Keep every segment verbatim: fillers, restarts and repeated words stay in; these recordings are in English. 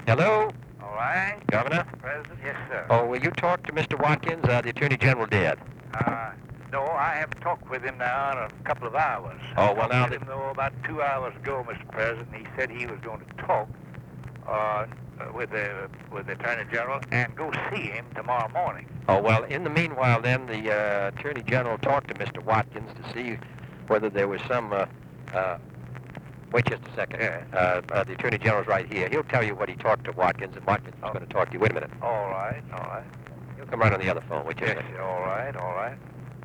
Hello, All right. Governor. President? Yes, sir. Oh, will you talk to Mister Watkins? Uh, the Attorney General did. Uh, no, I haven't talked with him now in a couple of hours. Oh, I well, talked now with the- him, though, about two hours ago, Mister President. He said he was going to talk uh, with the with the Attorney General and go see him tomorrow morning. Oh, well, in the meanwhile, then, the uh, Attorney General talked to Mister Watkins to see whether there was some... Uh, uh, wait just a second. Yeah. Uh, uh, the Attorney General's right here. He'll tell you what he talked to Watkins, and Watkins is Oh. going to talk to you. Wait a minute. All right, all right. He'll come right on the other phone. Wait just a Yes, second. all right, all right.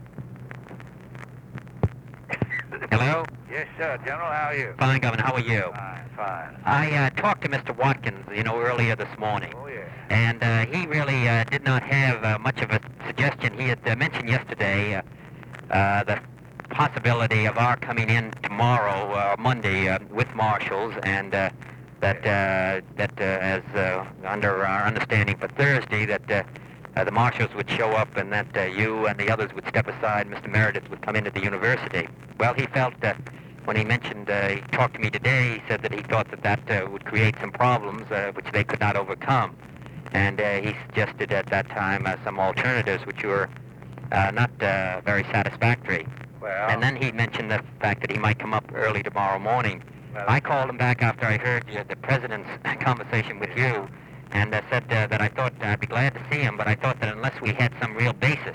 Hello? Yes, sir. General, how are you? Fine, Governor. How are you? Fine, fine. I uh, talked to Mister Watkins, you know, earlier this morning. Oh, yeah. And uh, he really uh, did not have uh, much of a suggestion. He had uh, mentioned yesterday uh, uh, the possibility of our coming in tomorrow, uh, Monday, uh, with marshals, and uh, that uh, that uh, as uh, under our understanding for Thursday, that uh, uh, the marshals would show up, and that uh, you and the others would step aside. Mister Meredith would come into the university. Well, he felt that. When he mentioned, uh, he talked to me today, he said that he thought that that uh, would create some problems uh, which they could not overcome. And uh, he suggested at that time uh, some alternatives which were uh, not uh, very satisfactory. Well, And then he mentioned the fact that he might come up early tomorrow morning. well, I called him back after I heard uh, the President's conversation with you, and uh, said uh, that I thought I'd be glad to see him, but I thought that unless we had some real basis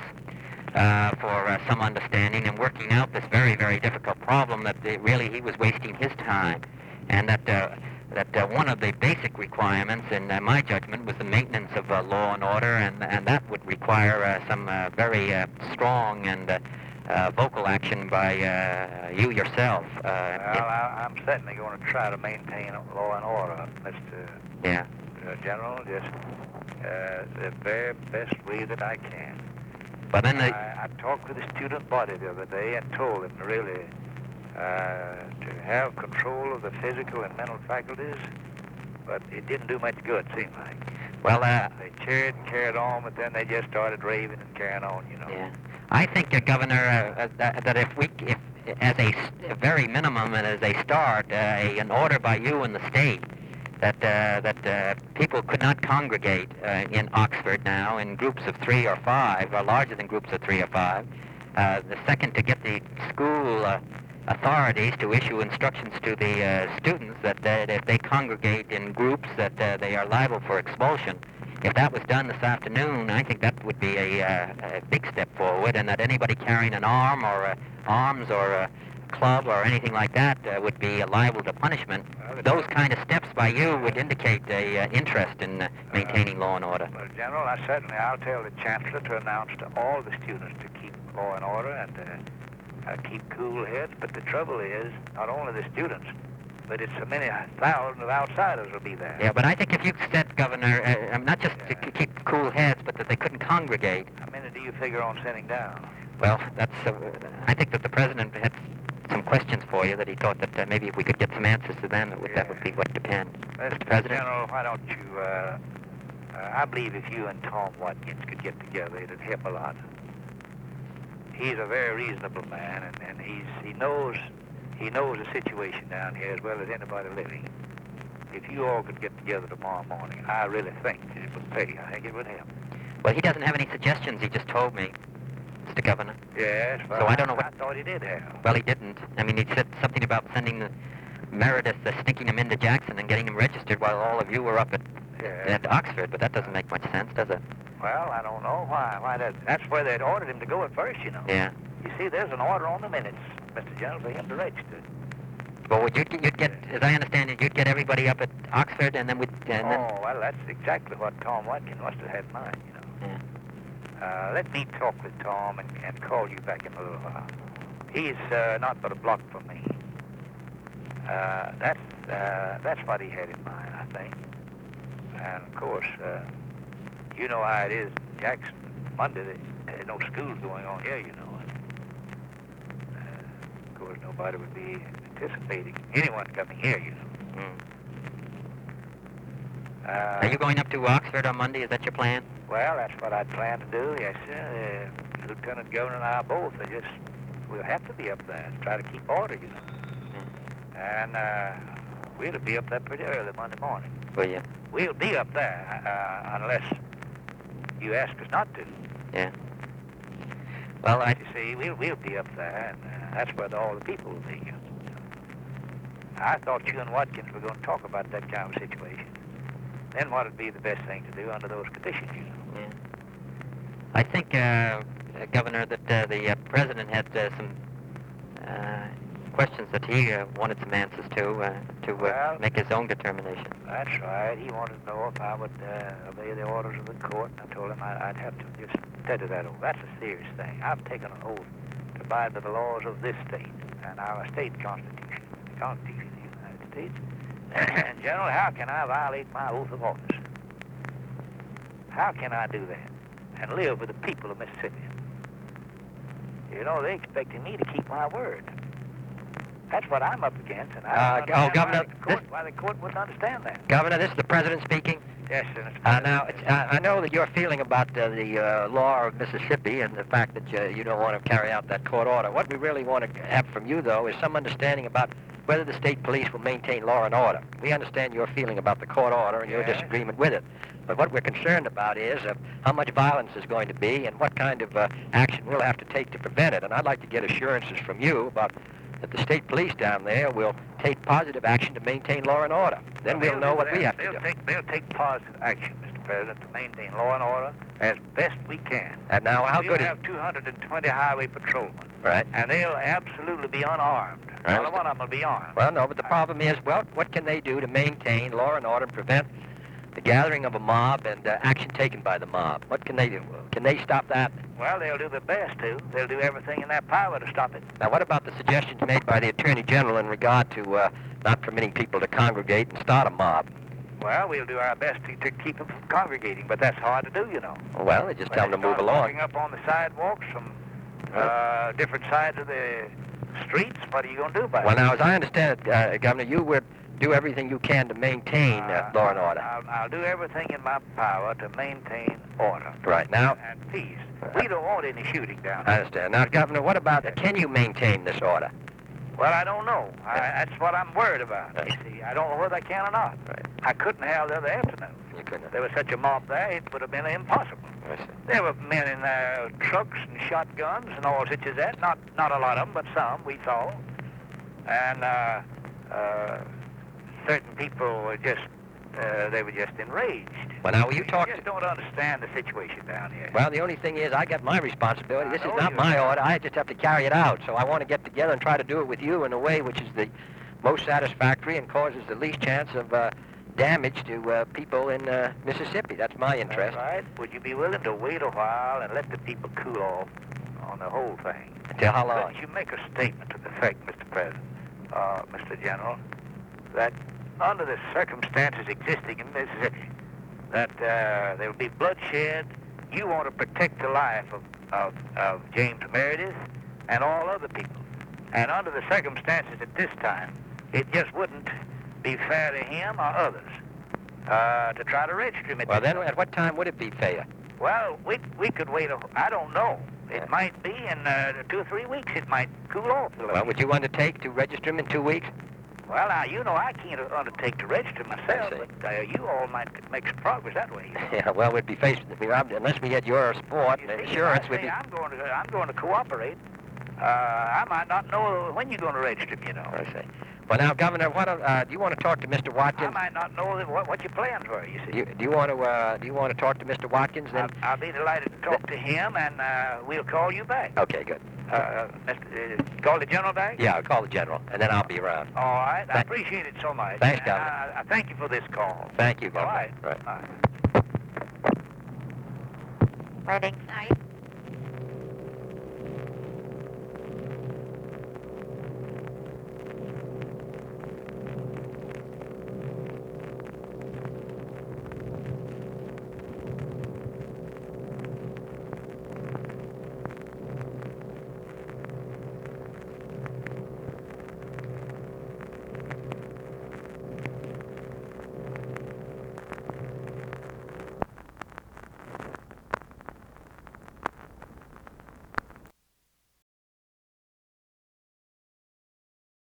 uh, for uh, some understanding and working out this very, very difficult problem, that uh, really he was wasting his time, and that uh, that uh, one of the basic requirements, in uh, my judgment, was the maintenance of uh, law and order, and and that would require uh, some uh, very uh, strong and uh, uh, vocal action by uh, you yourself. Uh, well it- I, I'm certainly going to try to maintain law and order, Mister yeah. uh, General, just uh, the very best way that I can. But then the, I, I talked with the student body the other day and told them really uh, to have control of the physical and mental faculties, but it didn't do much good, seemed like. well, uh, They cheered and carried on, but then they just started raving and carrying on, you know. yeah. I think, uh, Governor, uh, uh, that, that if we, if as a, s- a very minimum and as a start, uh, a, an order by you and the state that uh, that uh, people could not congregate uh, in Oxford now in groups of three or five, or larger than groups of three or five. Uh, the second, to get the school uh, authorities to issue instructions to the uh, students that, that if they congregate in groups that uh, they are liable for expulsion. If that was done this afternoon, I think that would be a, uh, a big step forward, and that anybody carrying an arm or uh, arms or a club or anything like that uh, would be liable to punishment. Well, it- Those kind of steps by you would indicate a uh, interest in uh, maintaining law and order. Well, General, I certainly, I'll tell the Chancellor to announce to all the students to keep law and order and uh, uh, keep cool heads. But the trouble is, not only the students, but it's so many thousands of outsiders will be there. Yeah, but I think if you said, Governor, uh, um, not just to k- keep cool heads, but that they couldn't congregate, How many do you figure on sending down? well, that's. Uh, I think that the President had some questions for you that he thought that uh, maybe if we could get some answers to them, that would, that would be what depend. Mister Mister President? General, why don't you, uh, uh, I believe if you and Tom Watkins could get together, it'd help a lot. He's a very reasonable man, and, and he's he knows he knows the situation down here as well as anybody living. If you all could get together tomorrow morning, I really think it would pay. I think it would help. Well, he doesn't have any suggestions. He just told me, Mister Governor. Yes, well, So I don't know what- I thought he did have. Well, he didn't. I mean, he said something about sending the Meredith, uh, sneaking him into Jackson and getting him registered while all of you were up at, Yes. at Oxford, but that doesn't make much sense, does it? Well, I don't know why. Why that? That's where they'd ordered him to go at first, you know. Yeah. You see, there's an order on the minutes, Mister General, for him to register. Well, would you, you'd get, as I understand it, you'd get everybody up at Oxford, and then we'd, and then, Oh, well, that's exactly what Tom Watkins must have had in mind, you know. yeah. Uh, let me talk with Tom and, and call you back in a little while. He's uh, not but a block from me. Uh, that's, uh, that's what he had in mind, I think. And, of course, uh, you know how it is in Jackson. Monday, there's no schools going on here, you know. And, uh, of course, nobody would be anticipating anyone coming here, you know. Mm. Uh, Are you going up to Oxford on Monday? Is that your plan? Well, that's what I plan to do, yes, sir. Uh, Lieutenant Governor and I both. I just, we'll have to be up there and try to keep order, you know. And uh, we'll be up there pretty early Monday morning. Will you? we'll be up there uh, unless you ask us not to. Yeah. Well, I... You see, we'll, we'll be up there, and uh, that's where the, all the people will be. I thought you and Watkins were going to talk about that kind of situation. Then what would be the best thing to do under those conditions, you know? Yeah. I think, uh, uh, Governor, that uh, the uh, President had uh, some uh, questions that he uh, wanted some answers to, uh, to uh, Well, make his own determination. That's right. He wanted to know if I would uh, obey the orders of the court, and I told him I, I'd have to just study that over. That's a serious thing. I've taken an oath to abide by the laws of this state and our state constitution, the Constitution of the United States. And, General, how can I violate my oath of office? How can I do that and live with the people of Mississippi? You know, they expected me to keep my word. That's what I'm up against, and I Uh, don't oh, understand Governor, why the, court, this- why the court wouldn't understand that. Governor, this is the President speaking. Yes, sir. Mister Uh, President. now, it's, uh, I know that your feeling about uh, the uh, law of Mississippi and the fact that uh, you don't want to carry out that court order. What we really want to have from you, though, is some understanding about whether the state police will maintain law and order. We understand your feeling about the court order and your Yes. disagreement with it. But what we're concerned about is uh, how much violence is going to be and what kind of uh, action we'll have to take to prevent it. And I'd like to get assurances from you about that the state police down there will take positive action to maintain law and order. Then we'll They'll know do what we that. have to they'll do. Take, they'll take positive action, Mister President, to maintain law and order as best we can. And now, how we'll good is... have two hundred twenty highway patrolmen, Right. and they'll absolutely be unarmed. Right. Not one of them will be armed. Well, no, but the problem is, well, what can they do to maintain law and order and prevent the gathering of a mob and uh, action taken by the mob? What can they do? Can they stop that? Well, they'll do their best to. They'll do everything in their power to stop it. Now, what about the suggestions made by the Attorney General in regard to uh, not permitting people to congregate and start a mob? Well, we'll do our best to, to keep them from congregating, but that's hard to do, you know. Well, they just When tell they them to move start along. walking up on the sidewalks from uh, different sides of the streets, what are you going to do about Well, it? now, as I understand it, uh, Governor, you would do everything you can to maintain uh, law and order. I'll, I'll do everything in my power to maintain order Right. Now, and peace. We don't want any shooting down I here. understand. Now, Governor, what about, can you maintain this order? Well, I don't know. I, that's what I'm worried about. Right. You see, I don't know whether I can or not. Right. I couldn't have the other afternoon. You couldn't. There was such a mob there, it would have been impossible. I see. There were men in their trucks and shotguns and all such as that. Not not a lot of them, but some we saw. And uh, uh, certain people were just, uh, they were just enraged. Well, now, will you talk just to... don't understand the situation down here. Well, the only thing is, I got my responsibility. This I is know not you my do. order. I just have to carry it out. So I want to get together and try to do it with you in a way which is the most satisfactory and causes the least chance of uh, damage to uh, people in uh, Mississippi. That's my interest. That's right. Would you be willing to wait a while and let the people cool off on the whole thing? Until how long? Couldn't you make a statement to the effect, Mister President, uh, Mister General, that under the circumstances existing in Mississippi, that uh, there will be bloodshed. You want to protect the life of, of, of James Meredith and all other people. And under the circumstances at this time, it just wouldn't be fair to him or others uh, to try to register him. At Well, this then, time. at what time would it be fair? Well, we we could wait. A, I don't know. It Yeah. might be in uh, two or three weeks. It might cool off a little. Well, would you undertake to register him in two weeks? Well, now, you know, I can't undertake to register myself, I see. but uh, you all might make some progress that way. Yeah, well, we'd be faced with, unless we had your support You and see, if assurance, I we'd say be... I'm going to, I'm going to cooperate. Uh, I might not know when you're going to register me, you know. I see. Well, now, Governor, what, uh, do you want to talk to Mister I Watkins? might not know that- what, what your plans were, you see. Do you, do you want to, uh, do you want to talk to Mister Watkins then? I'll, I'll be delighted to talk to him, and uh, we'll call you back. Okay, good. Uh, Mister Uh, call the general back? Yeah, I'll call the general, and then I'll be around. All right. I Thank- appreciate it so much. Thanks, And Governor. I, I thank you for this call. Thank you, All Governor. right. Right. All right. Wedding night.